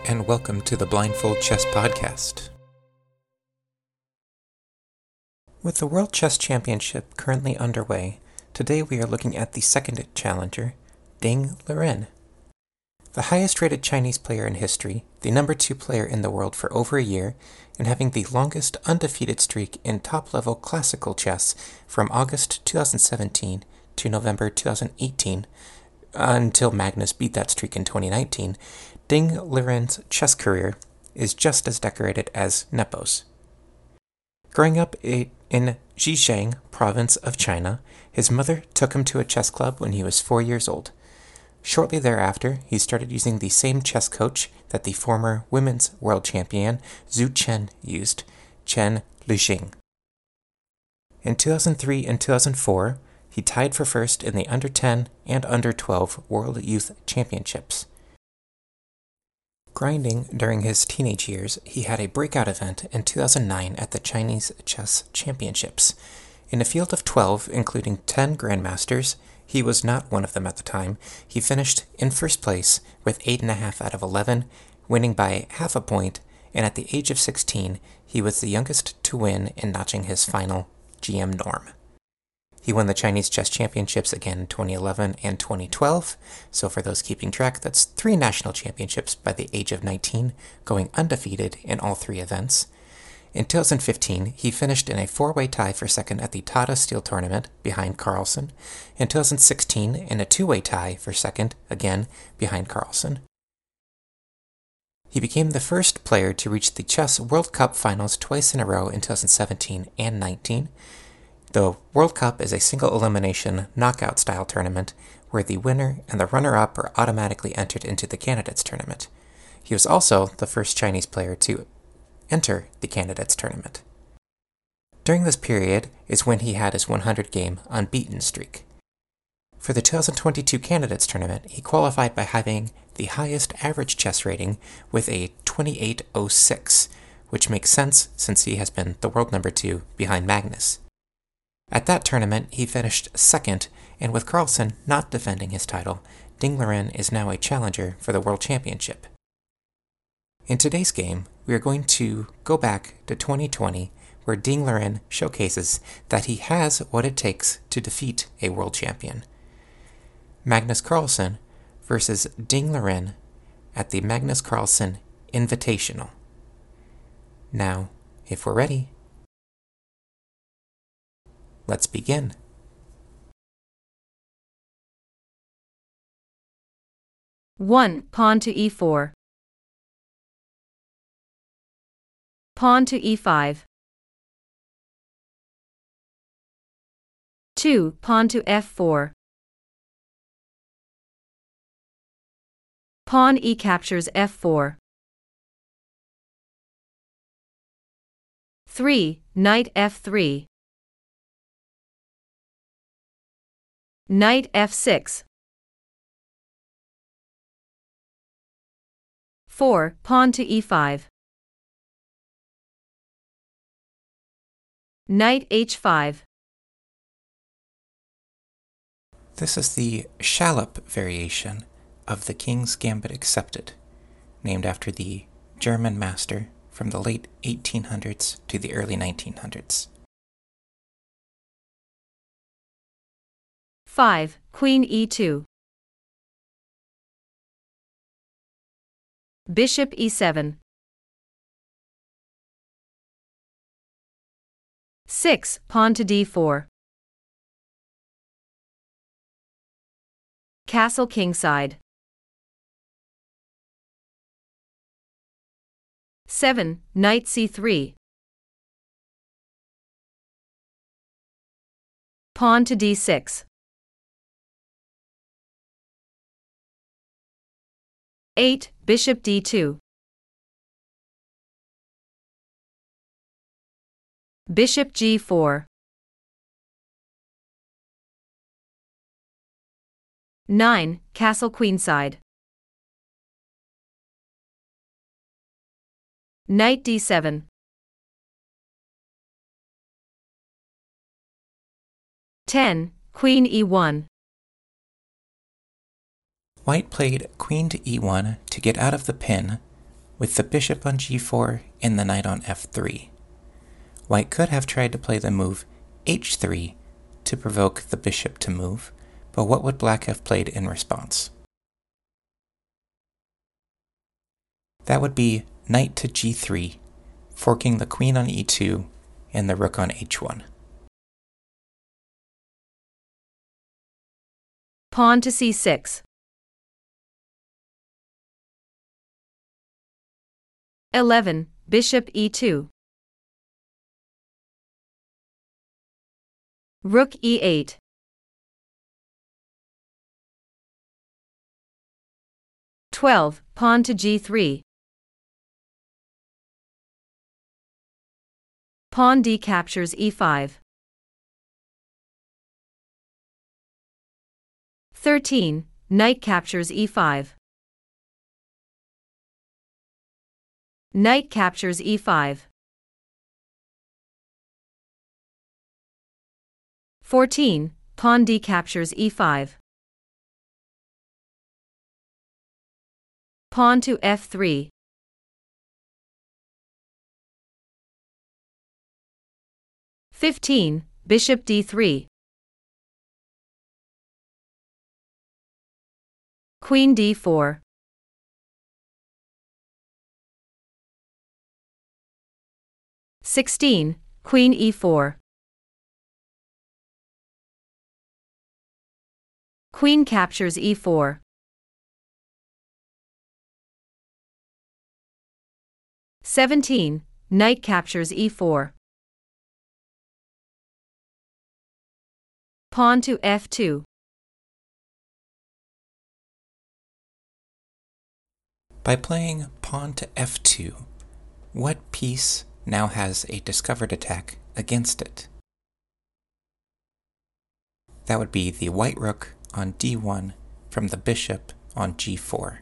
and welcome to the Blindfold Chess Podcast. With the World Chess Championship currently underway, today we are looking at the second challenger, Ding Liren. The highest-rated Chinese player in history, the number 2 player in the world for over a year, and having the longest undefeated streak in top-level classical chess from August 2017 to November 2018, until Magnus beat that streak in 2019, Ding Liren's chess career is just as decorated as Nepo's. Growing up in Zhejiang province of China, his mother took him to a chess club when he was 4 years old. Shortly thereafter, he started using the same chess coach that the former women's world champion Zhu Chen used, Chen Lixing. In 2003 and 2004, he tied for first in the under-10 and under-12 World Youth Championships. Grinding during his teenage years, he had a breakout event in 2009 at the Chinese Chess Championships. In a field of 12, including 10 grandmasters, he was not one of them at the time. He finished in first place with 8.5 out of 11, winning by half a point, and at the age of 16, he was the youngest to win in notching his final GM norm. He won the Chinese Chess Championships again in 2011 and 2012, so for those keeping track, that's 3 national championships by the age of 19, going undefeated in all 3 events. In 2015, he finished in a 4-way tie for second at the Tata Steel Tournament, behind Carlsen. In 2016, in a 2-way tie for second, again behind Carlsen. He became the first player to reach the Chess World Cup finals twice in a row in 2017 and 19. The World Cup is a single-elimination knockout-style tournament where the winner and the runner-up are automatically entered into the Candidates Tournament. He was also the first Chinese player to enter the Candidates Tournament. During this period is when he had his 100-game unbeaten streak. For the 2022 Candidates Tournament, he qualified by having the highest average chess rating with a 28.06, which makes sense since he has been the world number 2 behind Magnus. At that tournament, he finished second, and with Carlsen not defending his title, Ding Liren is now a challenger for the World Championship. In today's game, we are going to go back to 2020, where Ding Liren showcases that he has what it takes to defeat a world champion. Magnus Carlsen versus Ding Liren at the Magnus Carlsen Invitational. Now, if we're ready, let's begin. One, pawn to e4. Pawn to e5. 2, pawn to f4. Pawn e captures f4. 3, knight f3. Knight f6. 4, pawn to e5. Knight h5. This is the Shallop variation of the King's Gambit Accepted, named after the German master from the late 1800s to the early 1900s. 5, queen e2. Bishop e7. 6, pawn to d4. Castle kingside. 7, knight c3. Pawn to d6. 8, bishop d2. Bishop g4. 9, castle queenside. Knight d7. 10, queen e1. White played queen to e1 to get out of the pin, with the bishop on g4 and the knight on f3. White could have tried to play the move h3 to provoke the bishop to move, but what would black have played in response? That would be knight to g3, forking the queen on e2 and the rook on h1. Pawn to c6. 11. Bishop e2. Rook e8. 12. Pawn to g3. Pawn d captures e5. 13. Knight captures e5. Knight captures e5. 14. Pawn d captures e5. Pawn to f3. 15. Bishop d3. Queen d4. 16. Queen e4. Queen captures e4. 17. Knight captures e4. Pawn to f2. By playing pawn to f2, what piece now has a discovered attack against it? That would be the white rook on d1 from the bishop on g4.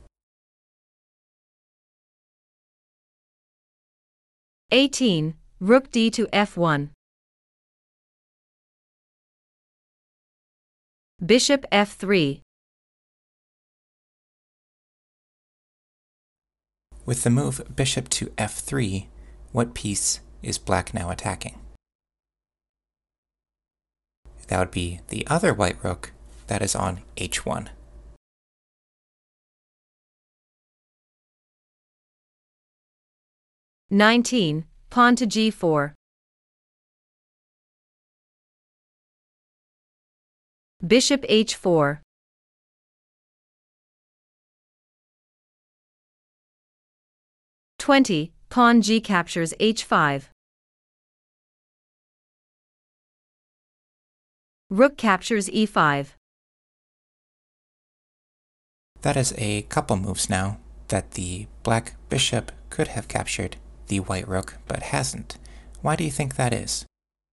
Rook d to f1. Bishop f3. With the move bishop to f3, what piece is black now attacking? That would be the other white rook that is on h1. Pawn to g4. Bishop h4. 20. Pawn g captures h5. Rook captures e5. That is a couple moves now that the black bishop could have captured the white rook but hasn't. Why do you think that is?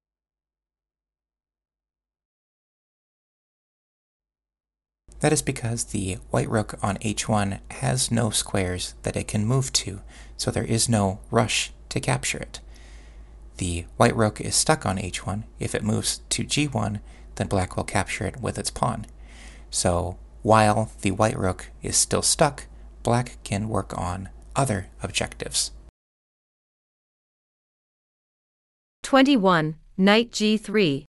That is because the white rook on h1 has no squares that it can move to, so there is no rush to capture it. The white rook is stuck on h1. If it moves to g1, then black will capture it with its pawn. So while the white rook is still stuck, black can work on other objectives. 21. Knight g3.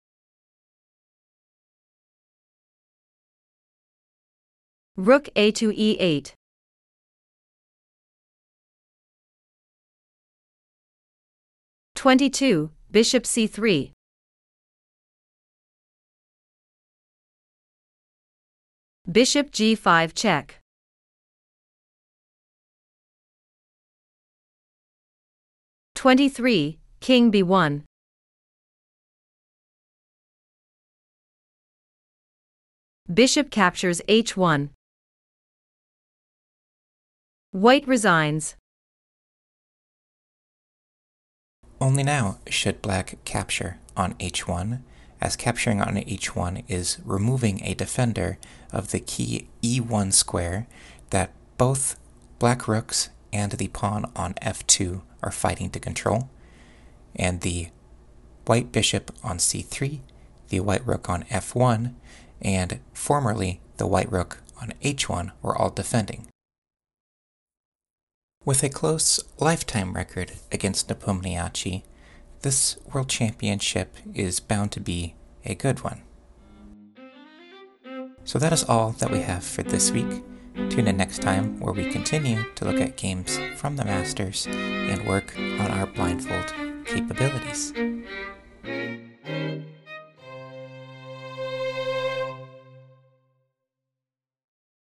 Rook a to e8. 22. Bishop c3. Bishop g5 check. 23. King b1. Bishop captures h1. White resigns. Only now should black capture on h1, as capturing on h1 is removing a defender of the key e1 square that both black rooks and the pawn on f2 are fighting to control, and the white bishop on c3, the white rook on f1, and formerly the white rook on h1 were all defending. With a close lifetime record against Nepomniachtchi, this World Championship is bound to be a good one. So that is all that we have for this week. Tune in next time where we continue to look at games from the Masters and work on our blindfold capabilities.